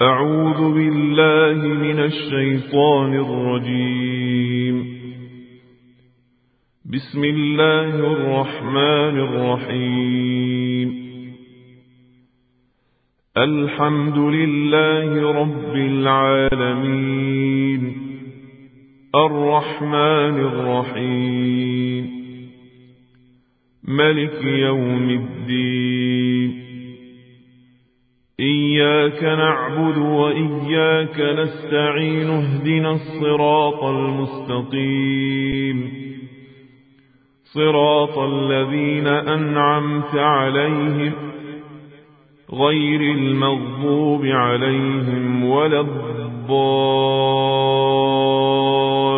أعوذ بالله من الشيطان الرجيم. بسم الله الرحمن الرحيم. الحمد لله رب العالمين، الرحمن الرحيم، ملك يوم الدين. إياك نعبد وإياك نستعين، اهدنا الصراط المستقيم، صراط الذين أنعمت عليهم غير المغضوب عليهم ولا الضالين.